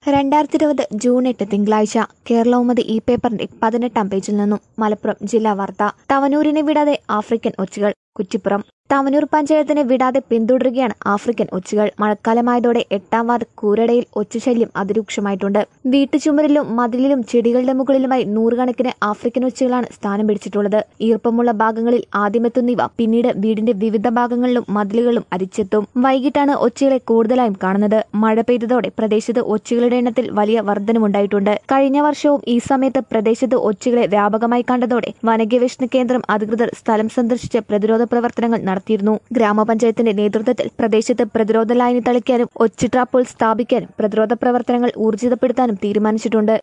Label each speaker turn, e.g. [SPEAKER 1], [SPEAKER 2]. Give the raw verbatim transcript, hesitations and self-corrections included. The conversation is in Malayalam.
[SPEAKER 1] രണ്ടായിരത്തി ഇരുപത് ജൂൺ എട്ട് തിങ്കളാഴ്ച കേരളകൗമുദി ഈ പേപ്പറിന്റെ പതിനെട്ടാം പേജിൽ നിന്നും മലപ്പുറം ജില്ലാ വാർത്ത. തവനൂരിനെ വിടാതെ ആഫ്രിക്കൻ ഒച്ചുകൾ. കുറ്റിപ്പുറം. തവനൂർ പഞ്ചായത്തിനെ വിടാതെ പിന്തുടരുകയാണ് ആഫ്രിക്കൻ ഒച്ചുകൾ. മഴക്കാലമായതോടെ എട്ടാം വാർഡ് കൂരടയിൽ ഒച്ചുശല്യം അതിരൂക്ഷമായിട്ടുണ്ട്. വീട്ടുചുമരിലും മതിലിലും ചെടികളുടെ മുകളിലുമായി നൂറുകണക്കിന് ആഫ്രിക്കൻ ഒച്ചുകളാണ് സ്ഥാനം പിടിച്ചിട്ടുള്ളത്. ഈർപ്പമുള്ള ഭാഗങ്ങളിൽ ആദ്യമെത്തുന്നവ പിന്നീട് വീടിന്റെ വിവിധ ഭാഗങ്ങളിലും മതിലുകളിലും അരിച്ചെത്തും. വൈകിട്ടാണ് ഒച്ചുകളെ കൂടുതലായും കാണുന്നത്. മഴ പെയ്തതോടെ പ്രദേശത്ത് ഒച്ചുകളുടെ എണ്ണത്തിൽ വലിയ വർധനമുണ്ടായിട്ടുണ്ട്. കഴിഞ്ഞ വർഷവും ഈ സമയത്ത് പ്രദേശത്ത് ഒച്ചുകളെ വ്യാപകമായി കണ്ടതോടെ വനഗവേഷണ കേന്ദ്രം അധികൃതർ സ്ഥലം സന്ദർശിച്ച് പ്രതിരോധ പ്രവർത്തനങ്ങൾ നടത്തിയിരുന്നു. ഗ്രാമപഞ്ചായത്തിന്റെ നേതൃത്വത്തിൽ പ്രദേശത്ത് പ്രതിരോധ ലൈന് തളിക്കാനും ഒച്ച് ട്രാപ്പുകൾ സ്ഥാപിക്കാനും പ്രതിരോധ പ്രവർത്തനങ്ങൾ ഊർജിതപ്പെടുത്താനും തീരുമാനിച്ചിട്ടുണ്ട്.